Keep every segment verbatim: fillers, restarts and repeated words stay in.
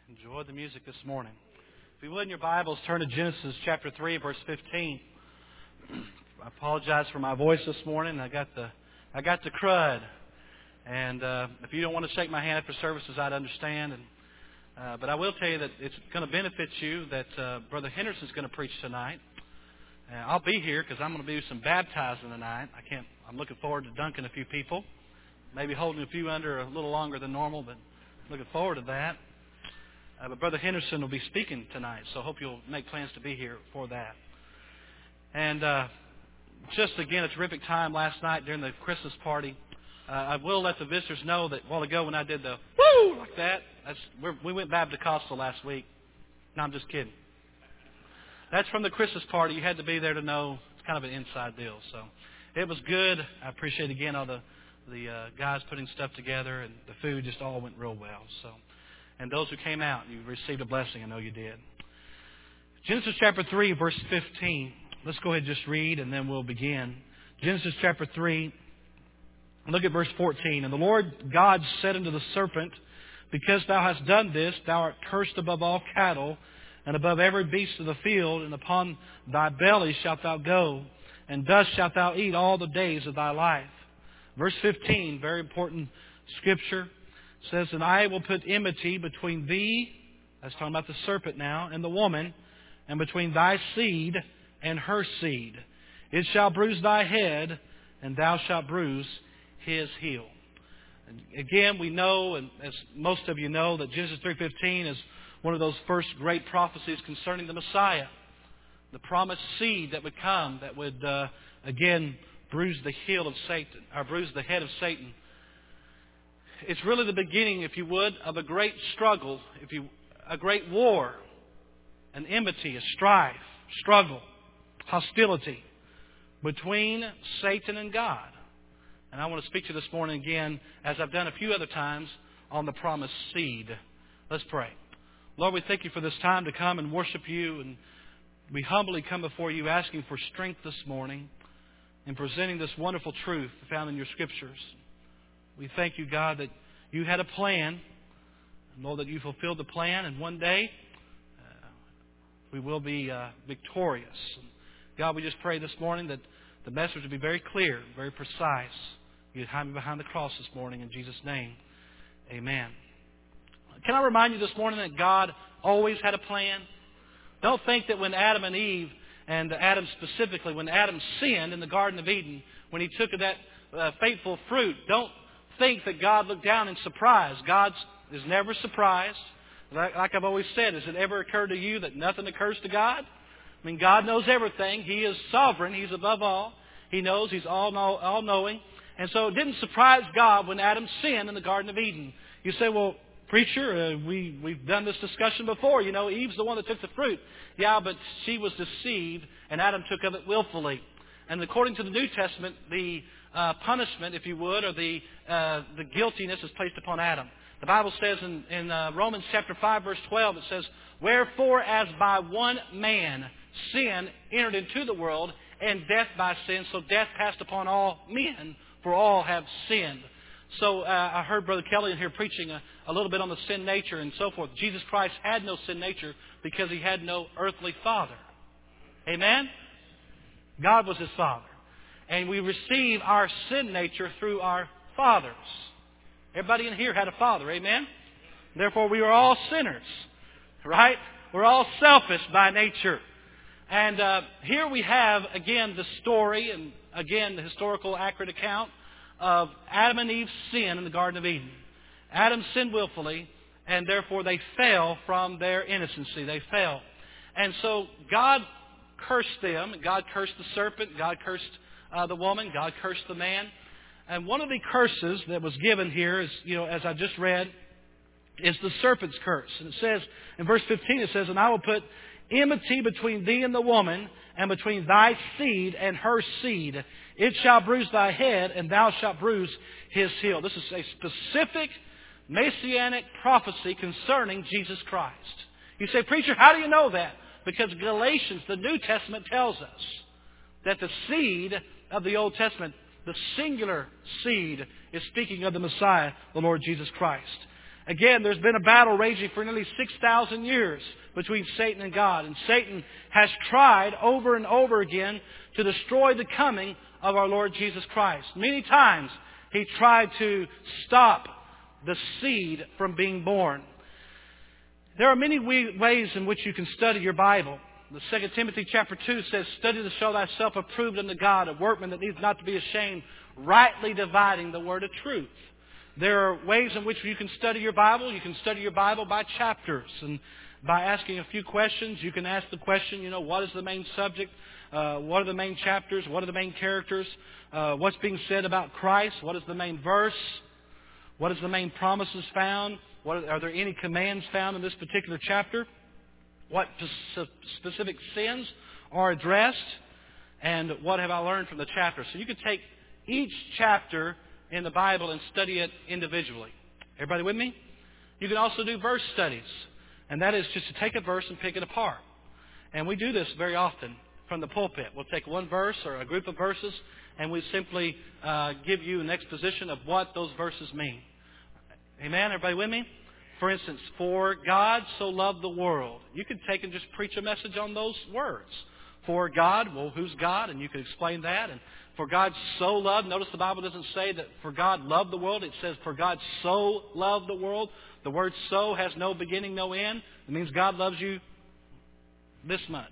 Enjoy the music this morning. If you would, in your Bibles, turn to Genesis chapter three, verse fifteen. I apologize for my voice this morning. I got the I got the crud. And uh, if you don't want to shake my hand after services, I'd understand. And, uh, but I will tell you that it's going to benefit you that uh, Brother Henderson's going to preach tonight. Uh, I'll be here because I'm going to do some baptizing tonight. I can't. I'm looking forward to dunking a few people, maybe holding a few under a little longer than normal, but looking forward to that. Uh, but Brother Henderson will be speaking tonight, so I hope you'll make plans to be here for that. And uh, just again, a terrific time last night during the Christmas party. Uh, I will let the visitors know that a while ago when I did the woo like that, that's, we're, we went Baptist-Costal last week. No, I'm just kidding. That's from the Christmas party. You had to be there to know. It's kind of an inside deal. So it was good. I appreciate again all the the uh, guys putting stuff together, and the food just all went real well. So. And those who came out, you received a blessing. I know you did. Genesis chapter three, verse fifteen. Let's go ahead and just read, and then we'll begin. Genesis chapter three, look at verse fourteen. And the Lord God said unto the serpent, Because thou hast done this, thou art cursed above all cattle, and above every beast of the field, and upon thy belly shalt thou go, and dust shalt thou eat all the days of thy life. Verse fifteen, very important scripture. Says, and I will put enmity between thee, that's talking about the serpent now, and the woman, and between thy seed and her seed. It shall bruise thy head, and thou shalt bruise his heel. And again, we know, and as most of you know, that Genesis three fifteen is one of those first great prophecies concerning the Messiah. The promised seed that would come, that would, uh, again, bruise the heel of Satan, or bruise the head of Satan. It's really the beginning, if you would, of a great struggle, if you, a great war, an enmity, a strife, struggle, hostility between Satan and God. And I want to speak to you this morning again, as I've done a few other times, on the promised seed. Let's pray. Lord, we thank you for this time to come and worship you, and we humbly come before you asking for strength this morning in presenting this wonderful truth found in your Scriptures. We thank you, God, that you had a plan. And Lord, that you fulfilled the plan. And one day, uh, we will be uh, victorious. And God, we just pray this morning that the message will be very clear, very precise. You hide me behind the cross this morning in Jesus' name. Amen. Can I remind you this morning that God always had a plan? Don't think that when Adam and Eve, and Adam specifically, when Adam sinned in the Garden of Eden, when he took of that uh, fateful fruit, don't think that God looked down in surprise. God is never surprised. Like, like I've always said, has it ever occurred to you that nothing occurs to God? I mean, God knows everything. He is sovereign. He's above all. He knows. He's all know, all-knowing. And so it didn't surprise God when Adam sinned in the Garden of Eden. You say, well, preacher, uh, we, we've done this discussion before. You know, Eve's the one that took the fruit. Yeah, but she was deceived, and Adam took of it willfully. And according to the New Testament, the uh, punishment, if you would, or the uh, the guiltiness is placed upon Adam. The Bible says in, in uh, Romans chapter five, verse twelve, it says, Wherefore, as by one man sin entered into the world, and death by sin, so death passed upon all men, for all have sinned. So uh, I heard Brother Kelly in here preaching a, a little bit on the sin nature and so forth. Jesus Christ had no sin nature because he had no earthly father. Amen? God was his father. And we receive our sin nature through our fathers. Everybody in here had a father. Amen? Therefore, we are all sinners. Right? We're all selfish by nature. And uh, here we have, again, the story and, again, the historical accurate account of Adam and Eve's sin in the Garden of Eden. Adam sinned willfully, and therefore they fell from their innocency. They fell. And so God cursed them. God cursed the serpent. God cursed uh, the woman. God cursed the man. And one of the curses that was given here is, you know, as I just read, is the serpent's curse. And it says, in verse fifteen, it says, And I will put enmity between thee and the woman, and between thy seed and her seed. It shall bruise thy head, and thou shalt bruise his heel. This is a specific messianic prophecy concerning Jesus Christ. You say, preacher, how do you know that? Because Galatians, the New Testament, tells us that the seed of the Old Testament, the singular seed, is speaking of the Messiah, the Lord Jesus Christ. Again, there's been a battle raging for nearly six thousand years between Satan and God. And Satan has tried over and over again to destroy the coming of our Lord Jesus Christ. Many times he tried to stop the seed from being born. There are many ways in which you can study your Bible. The Second Timothy chapter two says, "Study to show thyself approved unto God, a workman that needs not to be ashamed, rightly dividing the word of truth." There are ways in which you can study your Bible. You can study your Bible by chapters. And by asking a few questions, you can ask the question, you know, what is the main subject? Uh, what are the main chapters? What are the main characters? Uh, what's being said about Christ? What is the main verse? What is the main promises found? What are, are there any commands found in this particular chapter? What specific sins are addressed? And what have I learned from the chapter? So you could take each chapter in the Bible and study it individually. Everybody with me? You can also do verse studies. And that is just to take a verse and pick it apart. And we do this very often from the pulpit. We'll take one verse or a group of verses and we simply uh, give you an exposition of what those verses mean. Amen? Everybody with me? For instance, for God so loved the world. You could take and just preach a message on those words. For God, well, who's God? And you could explain that. And for God so loved, notice the Bible doesn't say that for God loved the world. It says for God so loved the world. The word so has no beginning, no end. It means God loves you this much.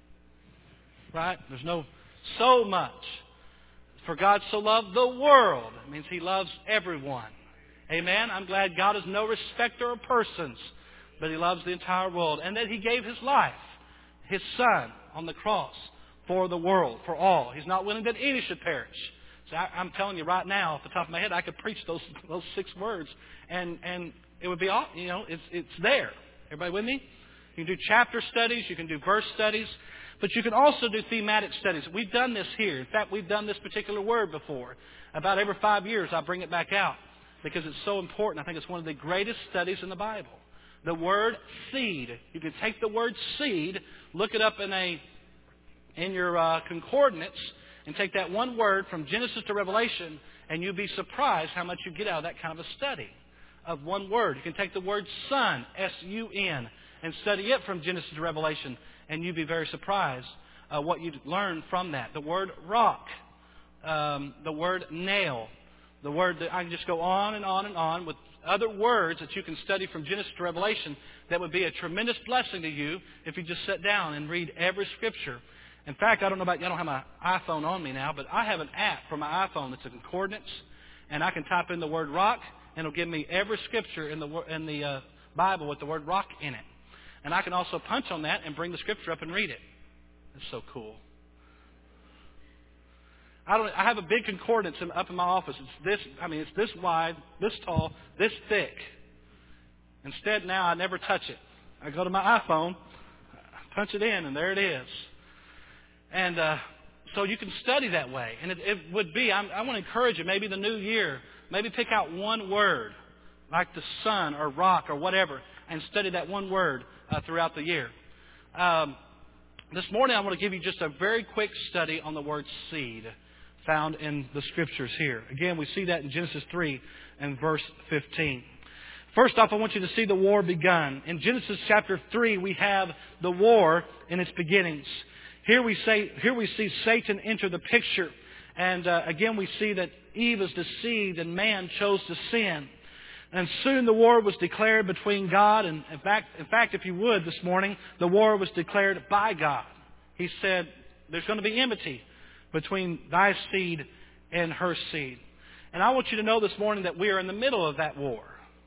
Right? There's no so much. For God so loved the world. It means He loves everyone. Amen? I'm glad God is no respecter of persons, but He loves the entire world. And that He gave His life, His Son, on the cross for the world, for all. He's not willing that any should perish. So I, I'm telling you right now, off the top of my head, I could preach those those six words, and and it would be all, you know, it's it's there. Everybody with me? You can do chapter studies, you can do verse studies, but you can also do thematic studies. We've done this here. In fact, we've done this particular word before. About every five years, I bring it back out because it's so important. I think it's one of the greatest studies in the Bible. The word seed. You can take the word seed, look it up in a in your uh, concordance, and take that one word from Genesis to Revelation, and you'll be surprised how much you get out of that kind of a study of one word. You can take the word sun, S U N, and study it from Genesis to Revelation, and you'll be very surprised uh, what you learn from that. The word rock, um, the word nail, the word that I can just go on and on and on with other words that you can study from Genesis to Revelation that would be a tremendous blessing to you if you just sit down and read every Scripture. In fact, I don't know about you, I don't have my iPhone on me now, but I have an app for my iPhone that's a concordance, and I can type in the word rock, and it'll give me every Scripture in the in the uh, Bible with the word rock in it. And I can also punch on that and bring the Scripture up and read it. It's so cool. I don't. I have a big concordance in, up in my office. It's this. I mean, it's this wide, this tall, this thick. Instead, now I never touch it. I go to my iPhone, punch it in, and there it is. And uh, so you can study that way. And it, it would be. I'm, I want to encourage you. Maybe the new year, maybe pick out one word, like the sun or rock or whatever, and study that one word uh, throughout the year. Um, this morning, I want to give you just a very quick study on the word seed, found in the Scriptures here. Again, we see that in Genesis three and verse fifteen. First off, I want you to see the war begun. In Genesis chapter three, we have the war in its beginnings. Here we say, here we see Satan enter the picture. And uh, again, we see that Eve is deceived and man chose to sin. And soon the war was declared between God and, in fact, in fact, if you would, this morning, the war was declared by God. He said, there's going to be enmity between thy seed and her seed. And I want you to know this morning that we are in the middle of that war.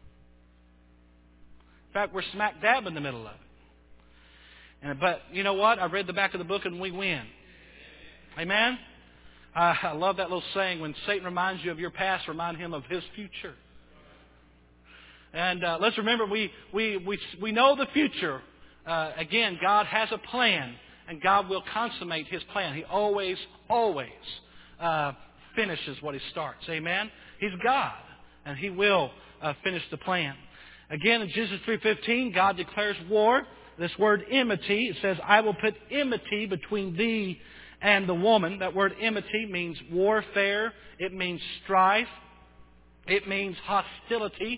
In fact, we're smack dab in the middle of it. And, but you know what? I read the back of the book and we win. Amen? I, I love that little saying, when Satan reminds you of your past, remind him of his future. And uh, let's remember, we, we, we, we know the future. Uh, again, God has a plan. And God will consummate His plan. He always, always uh, finishes what He starts. Amen? He's God. And He will uh, finish the plan. Again, in Genesis three fifteen, God declares war. This word enmity, it says, I will put enmity between thee and the woman. That word enmity means warfare. It means strife. It means hostility.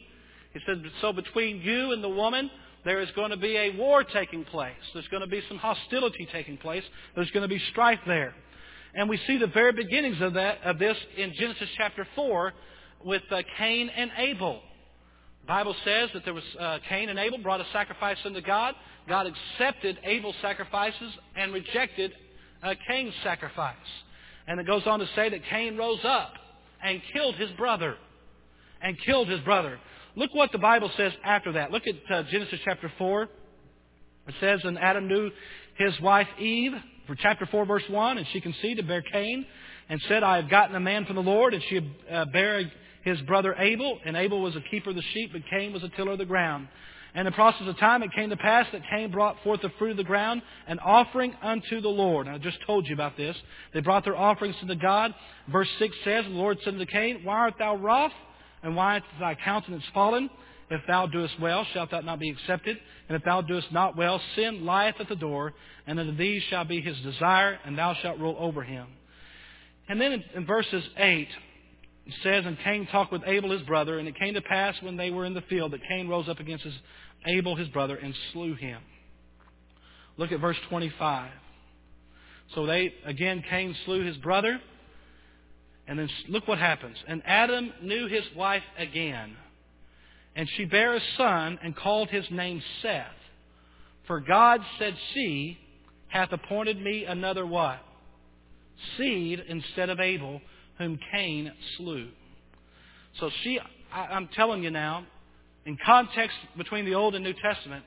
He said, so between you and the woman, there is going to be a war taking place. There's going to be some hostility taking place. There's going to be strife there. And we see the very beginnings of that of this in Genesis chapter four with uh, Cain and Abel. The Bible says that there was uh, Cain and Abel brought a sacrifice unto God. God accepted Abel's sacrifices and rejected uh, Cain's sacrifice. And it goes on to say that Cain rose up and killed his brother. And killed his brother. Look what the Bible says after that. Look at uh, Genesis chapter four. It says, and Adam knew his wife Eve, for chapter four, verse one, and she conceived and bare Cain, and said, I have gotten a man from the Lord. And she uh, bare his brother Abel, and Abel was a keeper of the sheep, but Cain was a tiller of the ground. And in the process of time, it came to pass that Cain brought forth the fruit of the ground, an offering unto the Lord. And I just told you about this. They brought their offerings to God. Verse six says, the Lord said unto Cain, why art thou wroth? And why is thy countenance fallen? If thou doest well, shalt thou not be accepted. And if thou doest not well, sin lieth at the door, and unto thee shall be his desire, and thou shalt rule over him. And then in, in verses eight, it says, and Cain talked with Abel his brother, and it came to pass when they were in the field that Cain rose up against his Abel his brother and slew him. Look at verse twenty-five. So they, again, Cain slew his brother. And then look what happens. And Adam knew his wife again. And she bare a son and called his name Seth. For God said, she hath appointed me another what? Seed instead of Abel, whom Cain slew. So she, I, I'm telling you now, in context between the Old and New Testament,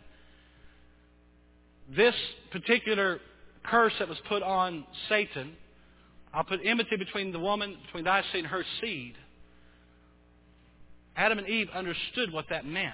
this particular curse that was put on Satan, I'll put enmity between the woman, between thy seed and her seed. Adam and Eve understood what that meant.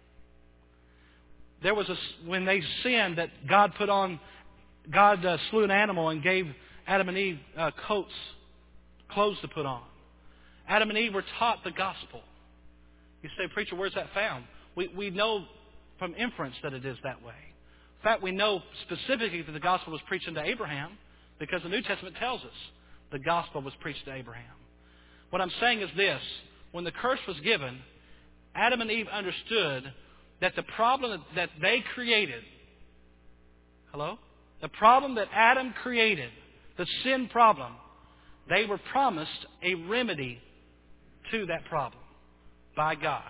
There was a, when they sinned, that God put on, God uh, slew an animal and gave Adam and Eve uh, coats, clothes to put on. Adam and Eve were taught the gospel. You say, preacher, where's that found? We, we know from inference that it is that way. In fact, we know specifically that the gospel was preached unto Abraham because the New Testament tells us the gospel was preached to Abraham. What I'm saying is this. When the curse was given, Adam and Eve understood that the problem that they created, hello? The problem that Adam created, the sin problem, they were promised a remedy to that problem by God.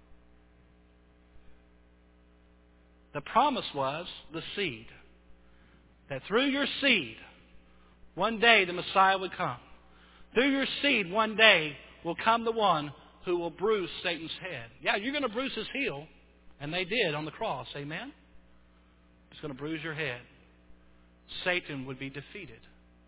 The promise was the seed. That through your seed, one day the Messiah would come. Through your seed, one day will come the one who will bruise Satan's head. Yeah, you're going to bruise his heel. And they did on the cross. Amen? He's going to bruise your head. Satan would be defeated.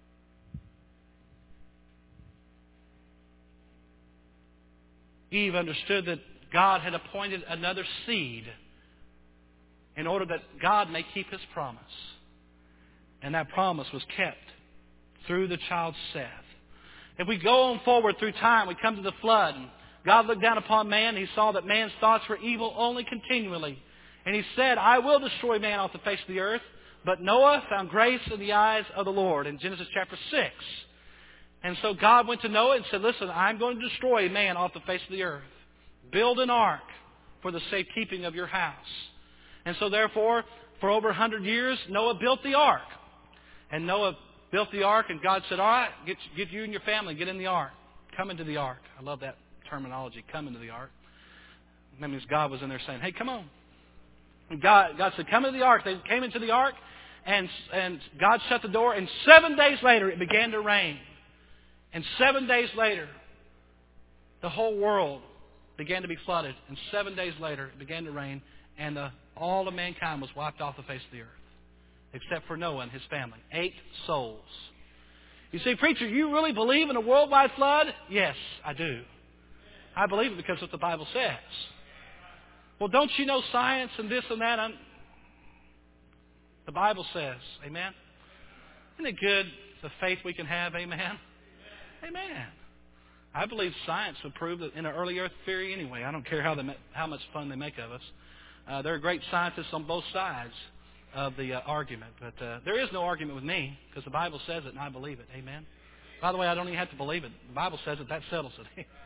Eve understood that God had appointed another seed in order that God may keep His promise. And that promise was kept through the child Seth. If we go on forward through time, we come to the flood. And God looked down upon man. He saw that man's thoughts were evil only continually. And He said, I will destroy man off the face of the earth. But Noah found grace in the eyes of the Lord in Genesis chapter six. And so God went to Noah and said, listen, I'm going to destroy man off the face of the earth. Build an ark for the safekeeping of your house. And so therefore, for over a hundred years, Noah built the ark. And Noah built the ark, and God said, all right, get, get you and your family, get in the ark. Come into the ark. I love that terminology, come into the ark. That means God was in there saying, hey, come on. And God, God said, come into the ark. They came into the ark, and, and God shut the door, and seven days later it began to rain. And seven days later, the whole world began to be flooded. And seven days later, it began to rain, and the, all of mankind was wiped off the face of the earth. Except for Noah and his family. Eight souls. You say, preacher, you really believe in a worldwide flood? Yes, I do. I believe it because of what the Bible says. Well, don't you know science and this and that? I'm... The Bible says, amen? Isn't it good, the faith we can have, amen? Amen. I believe science would prove that in an early earth theory anyway. I don't care how, they, how much fun they make of us. Uh, there are great scientists on both sides of the uh, argument. But uh, there is no argument with me because the Bible says it and I believe it. Amen. By the way, I don't even have to believe it. The Bible says it. That settles it.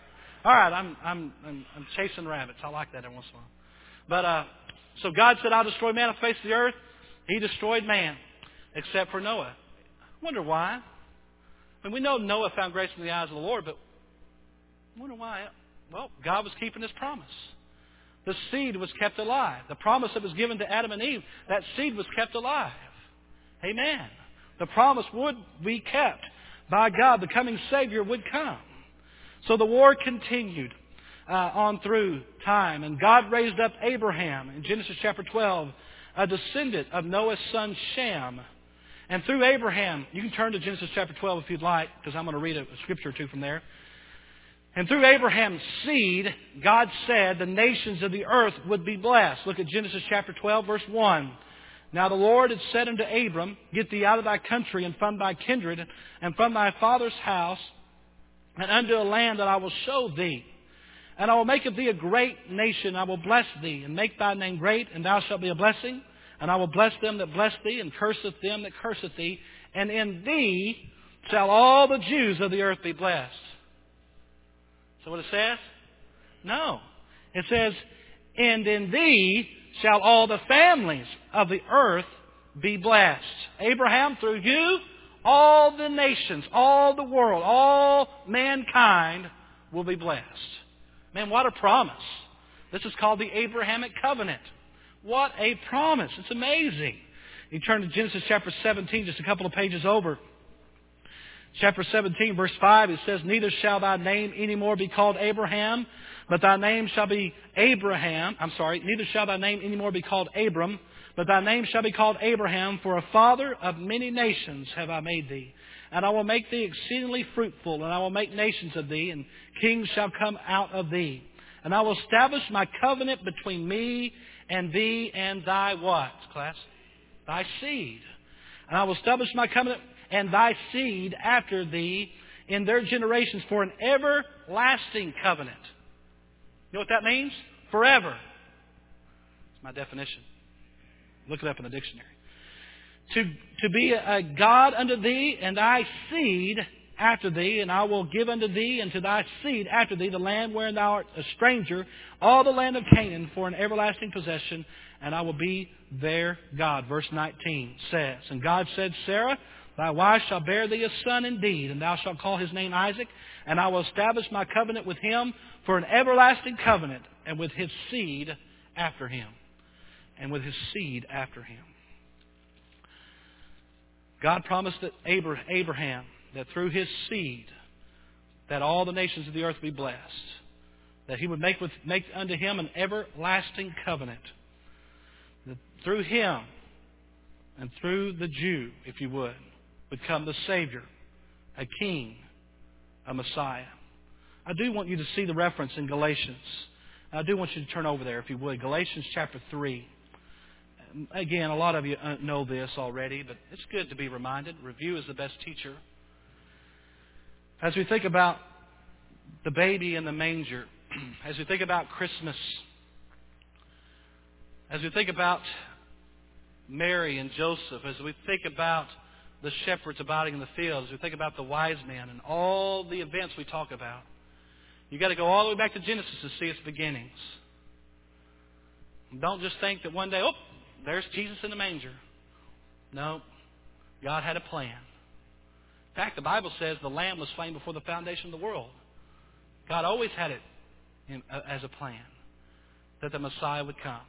All right, I'm I'm I'm, I'm chasing rabbits. I like that every once in a while. But uh, so God said, "I'll destroy man on the face of the earth." He destroyed man, except for Noah. I wonder why. I mean, we know Noah found grace in the eyes of the Lord, but I wonder why. Well, God was keeping His promise. The seed was kept alive. The promise that was given to Adam and Eve, that seed was kept alive. Amen. The promise would be kept by God. The coming Savior would come. So the war continued uh, on through time. And God raised up Abraham in Genesis chapter twelve, a descendant of Noah's son Shem. And through Abraham, you can turn to Genesis chapter twelve if you'd like, because I'm going to read a, a scripture or two from there. And through Abraham's seed, God said the nations of the earth would be blessed. Look at Genesis chapter twelve, verse one. Now the Lord had said unto Abram, Get thee out of thy country and from thy kindred and from thy father's house, and unto a land that I will show thee. And I will make of thee a great nation. I will bless thee, and make thy name great, and thou shalt be a blessing. And I will bless them that bless thee, and curseth them that curseth thee. And in thee shall all the Jews of the earth be blessed. So what it says? No. It says, and in thee shall all the families of the earth be blessed. Abraham, through you, all the nations, all the world, all mankind will be blessed. Man, what a promise. This is called the Abrahamic covenant. What a promise. It's amazing. You turn to Genesis chapter seventeen, just a couple of pages over. Chapter seventeen, verse five, it says, Neither shall thy name any more be called Abraham, but thy name shall be Abraham. I'm sorry, neither shall thy name any more be called Abram, but thy name shall be called Abraham, for a father of many nations have I made thee. And I will make thee exceedingly fruitful, and I will make nations of thee, and kings shall come out of thee. And I will establish my covenant between me and thee and thy what, class? Thy seed. And I will establish my covenant and thy seed after thee in their generations for an everlasting covenant. You know what that means? Forever. That's my definition. Look it up in the dictionary. To, to be a God unto thee and thy seed after thee, and I will give unto thee and to thy seed after thee the land wherein thou art a stranger, all the land of Canaan for an everlasting possession, and I will be their God. Verse nineteen says, And God said, Sarah, thy wife shall bear thee a son indeed, and thou shalt call his name Isaac, and I will establish my covenant with him for an everlasting covenant, and with his seed after him. And with his seed after him. God promised that Abraham, that through his seed, that all the nations of the earth be blessed. That he would make, with, make unto him an everlasting covenant. That through him, and through the Jew, if you would, would come the Savior, a King, a Messiah. I do want you to see the reference in Galatians. I do want you to turn over there, if you would. Galatians chapter three. Again, a lot of you know this already, but it's good to be reminded. Review is the best teacher. As we think about the baby in the manger, as we think about Christmas, as we think about Mary and Joseph, as we think about the shepherds abiding in the fields, as we think about the wise men and all the events we talk about, you've got to go all the way back to Genesis to see its beginnings. Don't just think that one day, oh, there's Jesus in the manger. No, God had a plan. In fact, the Bible says the Lamb was slain before the foundation of the world. God always had it in, uh, as a plan that the Messiah would come.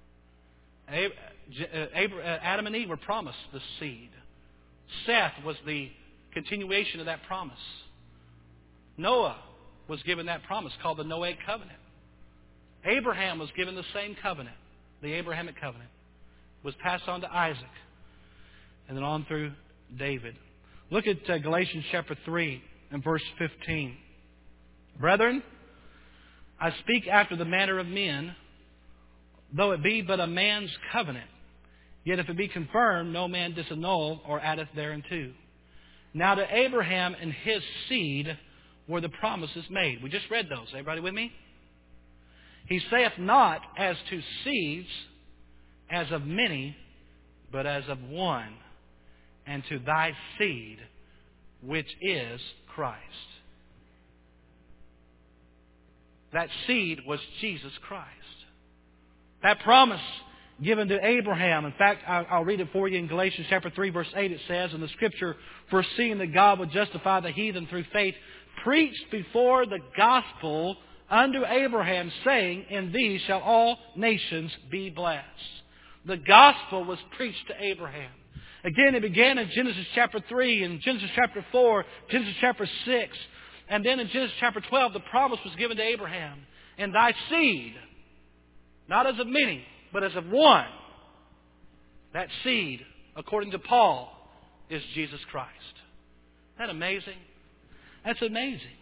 Adam and Eve were promised the seed. Seth was the continuation of that promise. Noah was given that promise called the Noahic covenant. Abraham was given the same covenant, the Abrahamic covenant. Was passed on to Isaac, and then on through David. Look at uh, Galatians chapter three and verse fifteen. Brethren, I speak after the manner of men, though it be but a man's covenant. Yet if it be confirmed, no man disannul or addeth thereunto. Now to Abraham and his seed were the promises made. We just read those. Everybody with me? He saith not as to seeds, as of many, but as of one, and to thy seed, which is Christ. that seed was Jesus Christ. That promise given to Abraham. In fact, I'll read it for you in Galatians chapter three, verse eight. It says in the Scripture, foreseeing that God would justify the heathen through faith, preached before the gospel unto Abraham, saying, in thee shall all nations be blessed. The gospel was preached to Abraham. Again, it began in Genesis chapter three, in Genesis chapter four, Genesis chapter six. And then in Genesis chapter twelve, the promise was given to Abraham. And thy seed, not as of many, but as of one. That seed, according to Paul, is Jesus Christ. Isn't that amazing? That's amazing.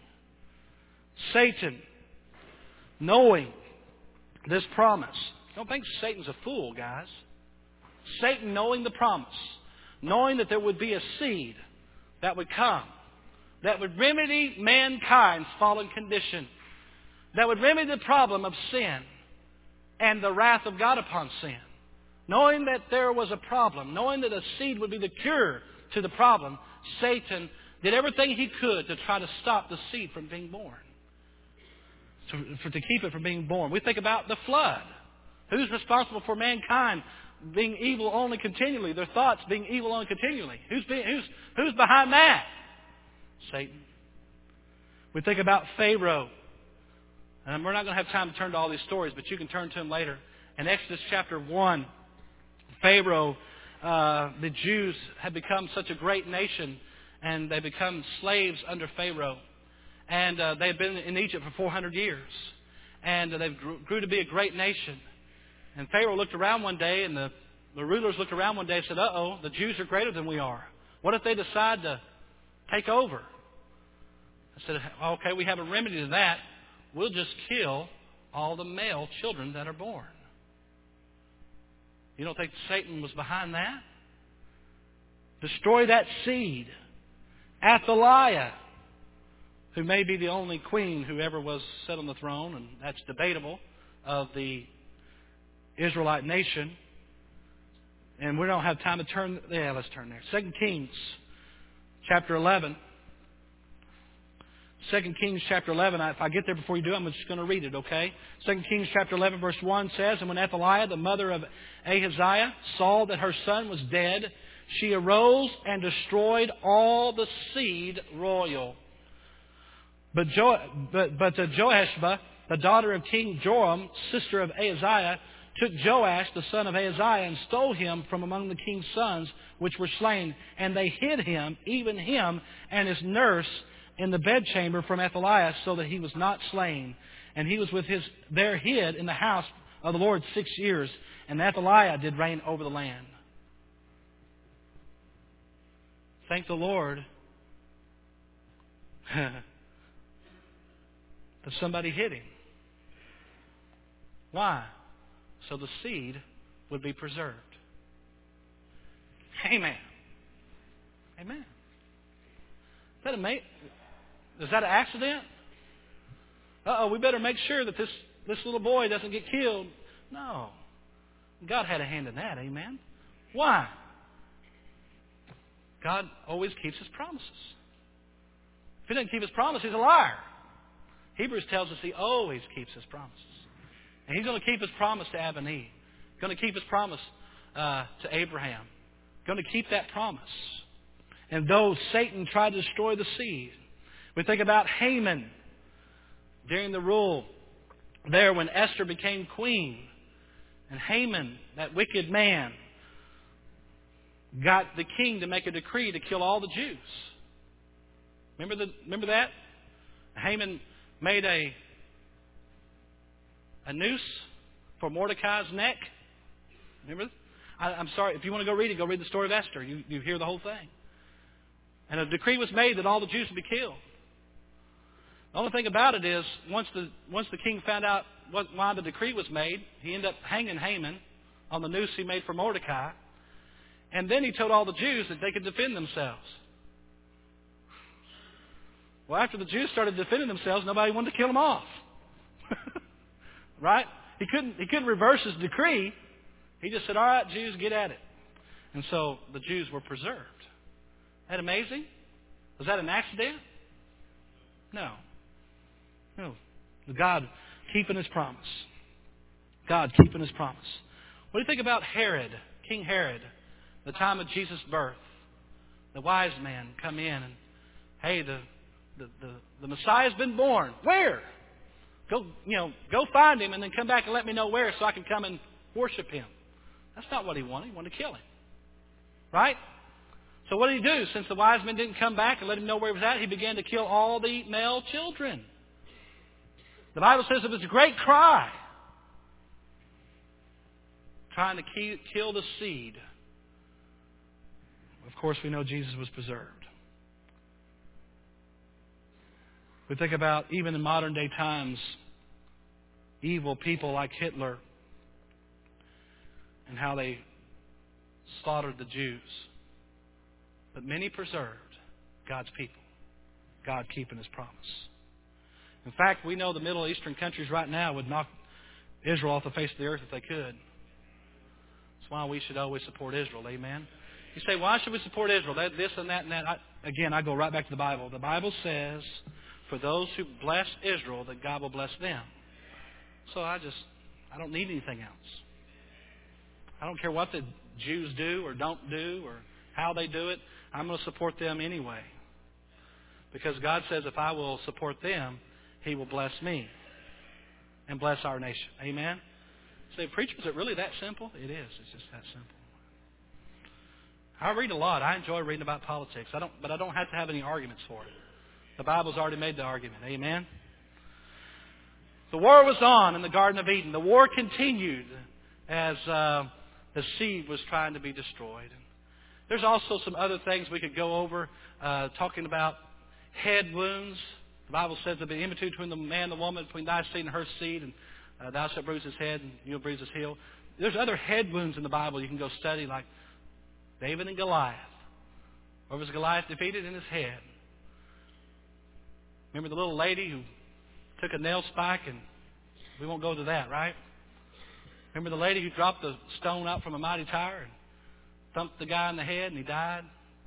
Satan, knowing this promise. Don't think Satan's a fool, guys. Satan knowing the promise, knowing that there would be a seed that would come, that would remedy mankind's fallen condition, that would remedy the problem of sin and the wrath of God upon sin. Knowing that there was a problem, knowing that a seed would be the cure to the problem, Satan did everything he could to try to stop the seed from being born. To, for, to keep it from being born. We think about the flood. Who's responsible for mankind being evil only continually? Their thoughts being evil only continually. Who's, being, who's, who's behind that? Satan. We think about Pharaoh. And we're not going to have time to turn to all these stories, but you can turn to them later. In Exodus chapter one, Pharaoh, uh, the Jews had become such a great nation, and they become slaves under Pharaoh. And uh, they had been in Egypt for four hundred years. And uh, they grew, grew to be a great nation. And Pharaoh looked around one day, and the, the rulers looked around one day and said, uh-oh, the Jews are greater than we are. What if they decide to take over? I said, okay, we have a remedy to that. We'll just kill all the male children that are born. You don't think Satan was behind that? Destroy that seed. Athaliah, who may be the only queen who ever was set on the throne, and that's debatable, of the Israelite nation. And we don't have time to turn. Yeah, let's turn there. Second Kings chapter eleven. Second Kings chapter eleven. If I get there before you do, I'm just going to read it, okay? Second Kings chapter eleven, verse one says, and when Athaliah, the mother of Ahaziah, saw that her son was dead, she arose and destroyed all the seed royal. But, jo- but, but uh, Joashba, the daughter of King Joram, sister of Ahaziah, took Joash, the son of Ahaziah, and stole him from among the king's sons, which were slain. And they hid him, even him and his nurse, in the bedchamber from Athaliah, so that he was not slain. And he was with his there hid in the house of the Lord six years. And Athaliah did reign over the land. Thank the Lord that somebody hid him. Why? So the seed would be preserved. Amen. Amen. Is that amazing? Is that an accident? Uh-oh, we better make sure that this, this little boy doesn't get killed. No. God had a hand in that, amen? Why? God always keeps His promises. If He doesn't keep His promise, He's a liar. Hebrews tells us He always keeps His promises. And He's going to keep His promise to Adam and Eve. He's going to keep His promise uh, to Abraham. Going to keep that promise. And though Satan tried to destroy the seed, we think about Haman during the rule there when Esther became queen. And Haman, that wicked man, got the king to make a decree to kill all the Jews. Remember, the, remember that? Haman made a, a noose for Mordecai's neck. Remember? I, I'm sorry, if you want to go read it, go read the story of Esther. You, you hear the whole thing. And a decree was made that all the Jews would be killed. The only thing about it is, once the once the king found out what, why the decree was made, he ended up hanging Haman on the noose he made for Mordecai. And then he told all the Jews that they could defend themselves. Well, after the Jews started defending themselves, nobody wanted to kill them off. Right? He couldn't, he couldn't reverse his decree. He just said, all right, Jews, get at it. And so the Jews were preserved. Isn't that amazing? Was that an accident? No. No. God keeping His promise. God keeping His promise. What do you think about Herod, King Herod, the time of Jesus' birth? The wise men come in and, hey, the the, the, the Messiah's been born. Where? Go, you know, go find Him and then come back and let me know where so I can come and worship Him. That's not what He wanted. He wanted to kill Him. Right? So what did He do? Since the wise men didn't come back and let Him know where He was at, He began to kill all the male children. The Bible says it was a great cry. Trying to kill the seed. Of course, we know Jesus was preserved. We think about, even in modern day times, evil people like Hitler and how they slaughtered the Jews. But many preserved God's people. God keeping His promise. In fact, we know the Middle Eastern countries right now would knock Israel off the face of the earth if they could. That's why we should always support Israel. Amen? You say, why should we support Israel? That, this and that and that. I, again, I go right back to the Bible. The Bible says, for those who bless Israel, that God will bless them. So I just, I don't need anything else. I don't care what the Jews do or don't do or how they do it. I'm going to support them anyway. Because God says if I will support them, He will bless me and bless our nation. Amen? Say, preacher, is it really that simple? It is. It's just that simple. I read a lot. I enjoy reading about politics. I don't, but I don't have to have any arguments for it. The Bible's already made the argument. Amen? The war was on in the Garden of Eden. The war continued as uh, the seed was trying to be destroyed. There's also some other things we could go over, uh, talking about head wounds. The Bible says there'll be enmity between the man and the woman, between thy seed and her seed, and uh, thou shalt bruise his head, and you'll bruise his heel. There's other head wounds in the Bible you can go study, like David and Goliath. Where was Goliath defeated? In his head. Remember the little lady who took a nail spike, and we won't go to that, right? Remember the lady who dropped the stone out from a mighty tower and thumped the guy in the head and he died?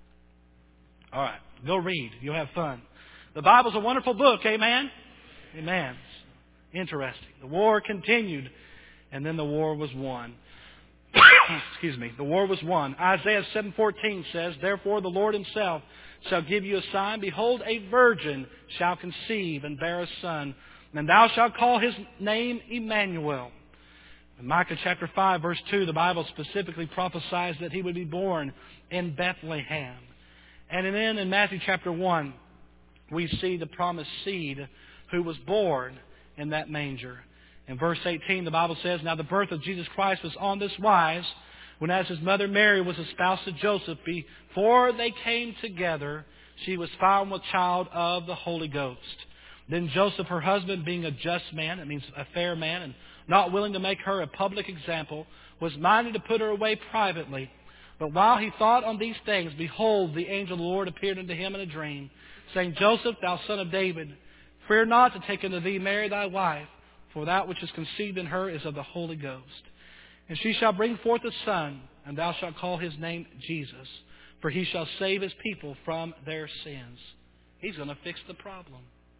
All right, go read. You'll have fun. The Bible's a wonderful book, amen? Amen. Interesting. The war continued, and then the war was won. Excuse me. The war was won. Isaiah seven fourteen says, therefore the Lord Himself shall give you a sign. Behold, a virgin shall conceive and bear a son, and thou shalt call his name Emmanuel. In Micah chapter five, verse two, the Bible specifically prophesies that He would be born in Bethlehem. And then in Matthew chapter one, we see the promised seed who was born in that manger. In verse eighteen, the Bible says, now the birth of Jesus Christ was on this wise, when as His mother Mary was espoused to Joseph, before they came together, she was found with child of the Holy Ghost. Then Joseph, her husband, being a just man, it means a fair man, and not willing to make her a public example, was minded to put her away privately. But while he thought on these things, behold, the angel of the Lord appeared unto him in a dream, saying, Joseph, thou son of David, fear not to take unto thee Mary thy wife, for that which is conceived in her is of the Holy Ghost. And she shall bring forth a son, and thou shalt call his name Jesus, for he shall save his people from their sins. He's going to fix the problem.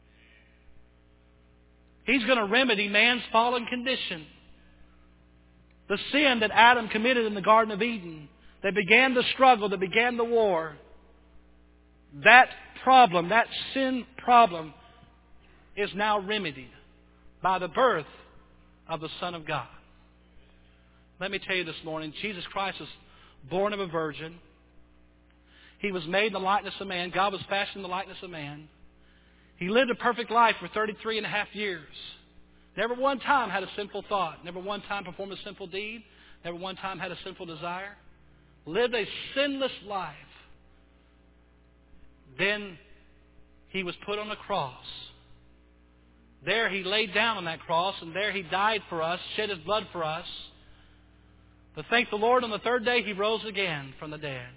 He's going to remedy man's fallen condition. The sin that Adam committed in the Garden of Eden, that began the struggle, that began the war, that problem, that sin problem, is now remedied by the birth of the Son of God. Let me tell you this morning, Jesus Christ was born of a virgin. He was made in the likeness of man. God was fashioned in the likeness of man. He lived a perfect life for thirty-three and a half years. Never one time had a sinful thought. Never one time performed a sinful deed. Never one time had a sinful desire. Lived a sinless life. Then He was put on a cross. There He laid down on that cross, and there He died for us, shed His blood for us. But thank the Lord, on the third day He rose again from the dead.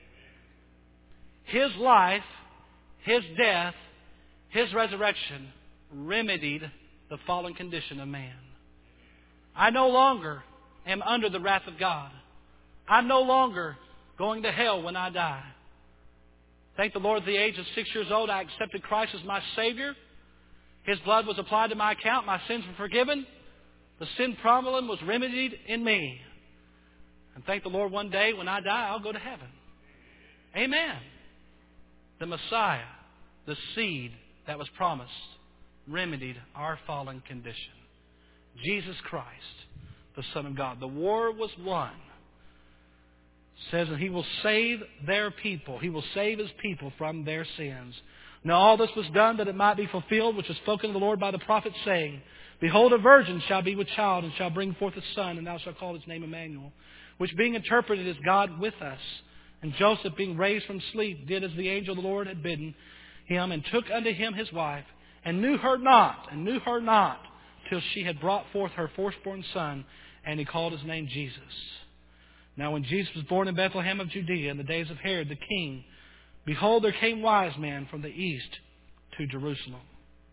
His life, His death, His resurrection remedied the fallen condition of man. I no longer am under the wrath of God. I'm no longer going to hell when I die. Thank the Lord, at the age of six years old, I accepted Christ as my Savior. His blood was applied to my account. My sins were forgiven. The sin problem was remedied in me. And thank the Lord, one day when I die, I'll go to heaven. Amen. The Messiah, the seed that was promised, remedied our fallen condition. Jesus Christ, the Son of God. The war was won. It says that He will save their people. He will save His people from their sins. Now all this was done that it might be fulfilled, which was spoken of the Lord by the prophet, saying, Behold, a virgin shall be with child, and shall bring forth a son, and thou shalt call his name Emmanuel, which being interpreted is God with us. And Joseph, being raised from sleep, did as the angel of the Lord had bidden him, and took unto him his wife, and knew her not, and knew her not, till she had brought forth her firstborn son, and he called his name Jesus. Now when Jesus was born in Bethlehem of Judea in the days of Herod the king, behold, there came wise men from the east to Jerusalem.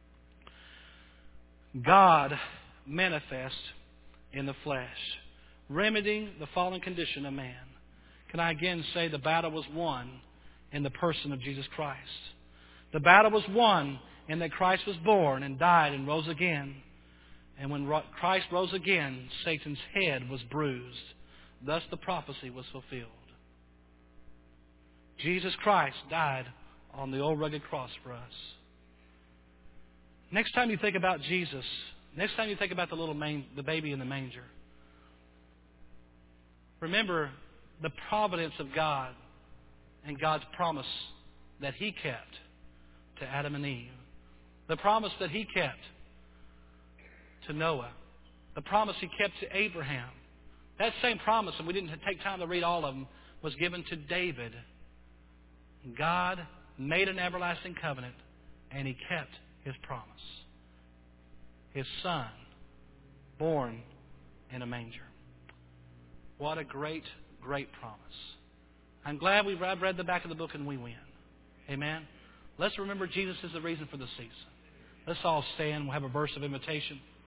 God manifest in the flesh, remedying the fallen condition of man. Can I again say the battle was won in the person of Jesus Christ? The battle was won in that Christ was born and died and rose again. And when Christ rose again, Satan's head was bruised. Thus the prophecy was fulfilled. Jesus Christ died on the old rugged cross for us. Next time you think about Jesus, next time you think about the little man, the baby in the manger, remember the providence of God and God's promise that He kept to Adam and Eve. The promise that He kept to Noah. The promise He kept to Abraham. That same promise, and we didn't take time to read all of them, was given to David. God made an everlasting covenant, and He kept His promise. His Son, born in a manger. What a great, great promise. I'm glad we read the back of the book and we win. Amen? Let's remember Jesus is the reason for the season. Let's all stand. We'll have a verse of invitation.